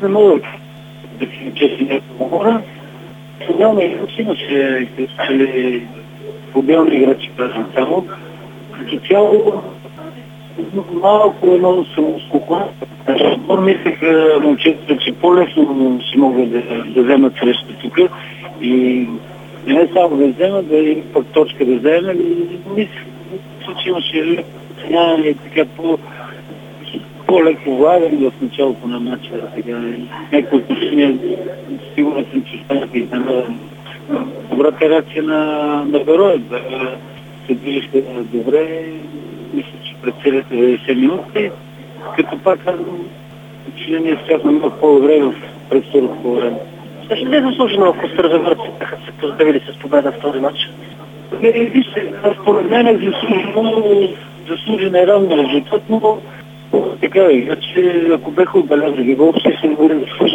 не мога да си чести някакво хора. Отделно имаше отделни играчи само. Като цяло малко едно самоуспокоение. Мислех момчета, че по-лесно си могат да вземат срещу тук и не само да вземат, да им пък точка да вземат. Мисля, че имаше така по-леко влагане в началото на матча. Някои отношения сигурно съм, че останаха и на добрата реакция на Бероев. Се движиха добре. Мисля, че пред целите 90 минути, като пак казвам, че ние сега малко по-добре в предстоящото време. Също ли е заслужено, ако стражевърци бяха се поздравили с победа в този матч? Вижте, според мен е заслужен равен резултат, но така че ако бяха отбелязали гол, ще се говорим